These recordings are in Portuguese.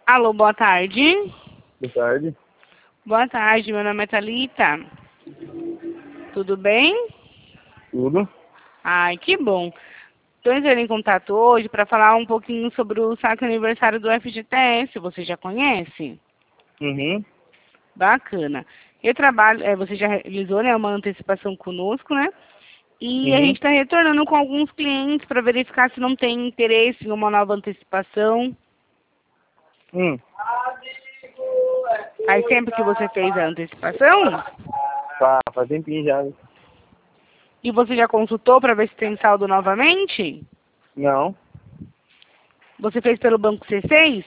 Alô, boa tarde. Boa tarde. Boa tarde, meu nome é Thalita. Tudo bem? Tudo? Ai, que bom. Estou entrando em contato hoje para falar um pouquinho sobre o saque aniversário do FGTS. Você já conhece? Uhum. Bacana. Eu trabalho, você já realizou, né, uma antecipação conosco, né? E a Uhum. gente está retornando com alguns clientes para verificar se não tem interesse em uma nova antecipação. Hum. Faz tempo que você fez a antecipação? Faz tempinho já. E você já consultou para ver se tem saldo novamente? Não. Você fez pelo Banco C6?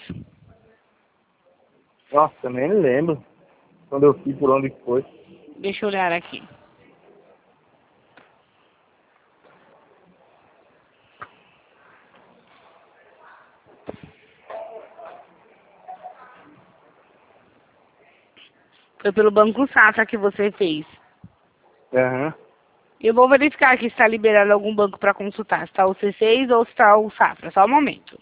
Nossa, nem me lembro. Quando eu fui, por onde que foi. Deixa eu olhar aqui. Foi pelo Banco Safra que você fez. Aham. Eu vou verificar aqui se está liberado algum banco para consultar. Se está o C6 ou se está o Safra. Só um momento.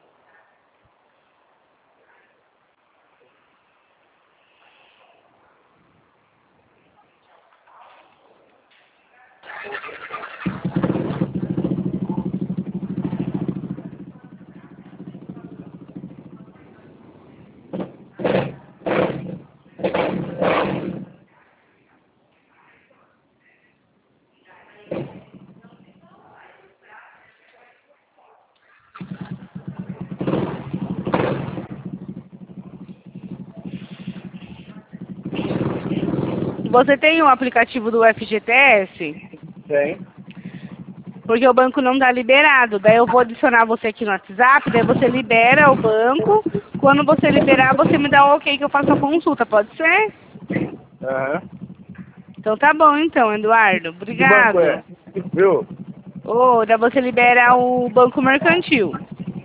Você tem o aplicativo do FGTS? Tem. Porque o banco não está liberado. Daí eu vou adicionar você aqui no WhatsApp, daí você libera o banco. Quando você liberar, você me dá o ok que eu faço a consulta, pode ser? Aham. Então tá bom então, Eduardo. Que banco Obrigado. é? Viu? Ô, daí você libera o Banco Mercantil.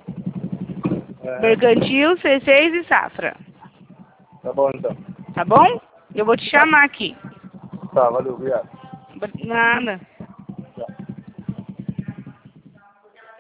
Aham. Mercantil, C6 e Safra. Tá bom então. Tá bom? Eu vou te Tá. chamar aqui. Tá, valeu, obrigado. Nada.